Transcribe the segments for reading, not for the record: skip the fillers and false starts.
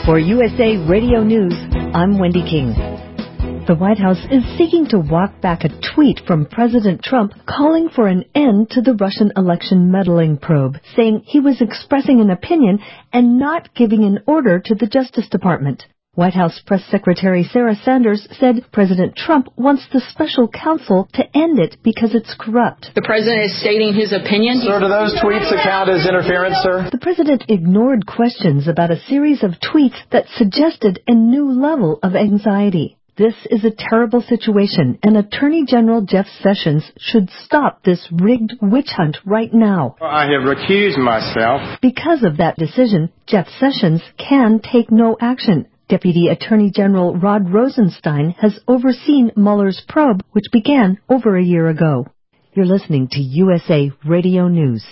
For USA Radio News, I'm Wendy King. The White House is seeking to walk back a tweet from President Trump calling for an end to the Russian election meddling probe, saying he was expressing an opinion and not giving an order to the Justice Department. White House Press Secretary Sarah Sanders said President Trump wants the special counsel to end it because it's corrupt. The president is stating his opinion. Sir, do those tweets account as interference, sir? The president ignored questions about a series of tweets that suggested a new level of anxiety. This is a terrible situation, and Attorney General Jeff Sessions should stop this rigged witch hunt right now. I have recused myself. Because of that decision, Jeff Sessions can take no action. Deputy Attorney General Rod Rosenstein has overseen Mueller's probe, which began over a year ago. You're listening to USA Radio News.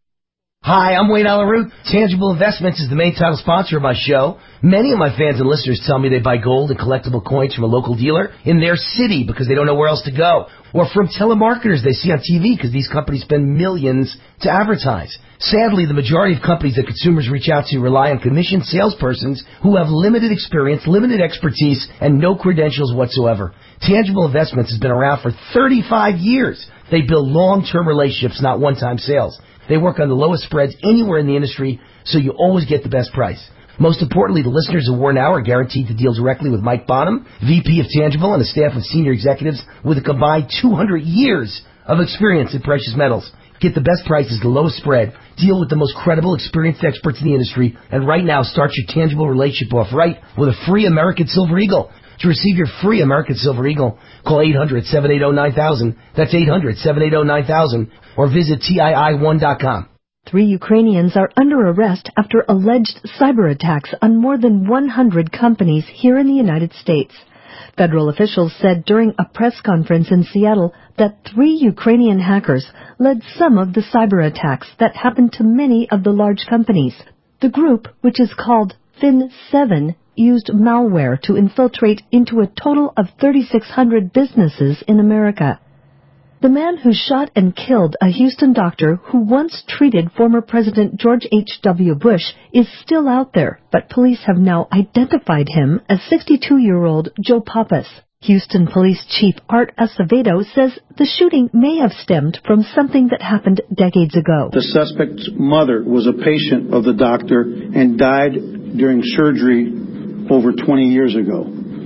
Hi, I'm Wayne Alaroot. Tangible Investments is the main title sponsor of my show. Many of my fans and listeners tell me they buy gold and collectible coins from a local dealer in their city because they don't know where else to go. Or from telemarketers they see on TV because these companies spend millions to advertise. Sadly, the majority of companies that consumers reach out to rely on commissioned salespersons who have limited experience, limited expertise, and no credentials whatsoever. Tangible Investments has been around for 35 years. They build long-term relationships, not one-time sales. They work on the lowest spreads anywhere in the industry, so you always get the best price. Most importantly, the listeners of War Now are guaranteed to deal directly with Mike Bonham, VP of Tangible, and a staff of senior executives with a combined 200 years of experience in precious metals. Get the best prices, the lowest spread, deal with the most credible, experienced experts in the industry, and right now start your Tangible relationship off right with a free American Silver Eagle. To receive your free American Silver Eagle, call 800-780-9000. That's 800-780-9000. Or visit TII1.com. 3 Ukrainians are under arrest after alleged cyber attacks on more than 100 companies here in the United States. Federal officials said during a press conference in Seattle that 3 Ukrainian hackers led some of the cyber attacks that happened to many of the large companies. The group, which is called Fin7, used malware to infiltrate into a total of 3,600 businesses in America. The man who shot and killed a Houston doctor who once treated former President George H.W. Bush is still out there, but police have now identified him as 62-year-old Joe Pappas. Houston Police Chief Art Acevedo says the shooting may have stemmed from something that happened decades ago. The suspect's mother was a patient of the doctor and died during surgery over 20 years ago.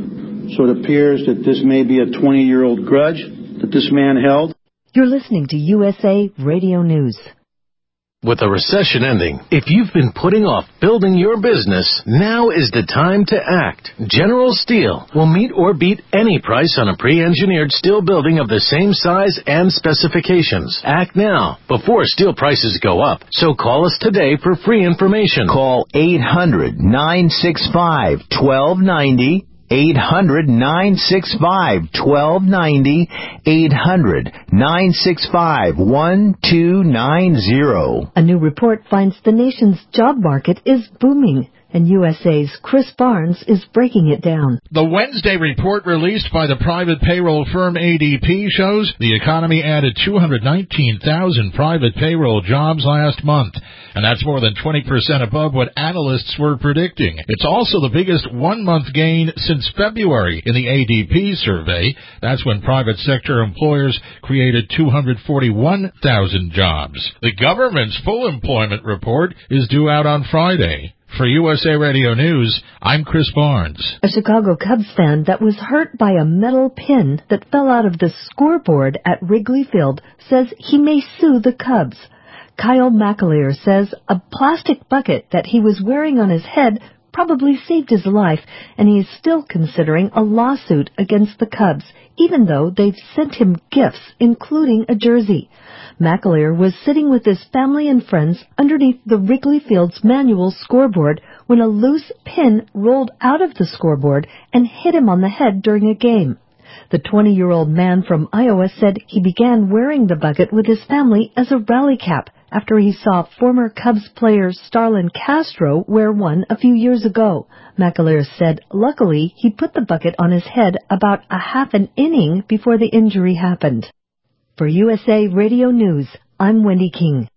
So it appears that this may be a 20-year-old grudge that this man held. You're listening to USA Radio News. With the recession ending, if you've been putting off building your business, now is the time to act. General Steel will meet or beat any price on a pre-engineered steel building of the same size and specifications. Act now, before steel prices go up. So call us today for free information. Call 800-965-1290. 800-965-1290, 800-965-1290. A new report finds the nation's job market is booming, and USA's Chris Barnes is breaking it down. The Wednesday report released by the private payroll firm ADP shows the economy added 219,000 private payroll jobs last month, and that's more than 20% above what analysts were predicting. It's also the biggest one-month gain since February in the ADP survey. That's when private sector employers created 241,000 jobs. The government's full employment report is due out on Friday. For USA Radio News, I'm Chris Barnes. A Chicago Cubs fan that was hurt by a metal pin that fell out of the scoreboard at Wrigley Field says he may sue the Cubs. Kyle McAleer says a plastic bucket that he was wearing on his head probably saved his life, and he is still considering a lawsuit against the Cubs, even though they've sent him gifts, including a jersey. McAleer was sitting with his family and friends underneath the Wrigley Field's manual scoreboard when a loose pin rolled out of the scoreboard and hit him on the head during a game. The 20-year-old man from Iowa said he began wearing the bucket with his family as a rally cap after he saw former Cubs player Starlin Castro wear one a few years ago. McAleer said luckily he put the bucket on his head about a half an inning before the injury happened. For USA Radio News, I'm Wendy King.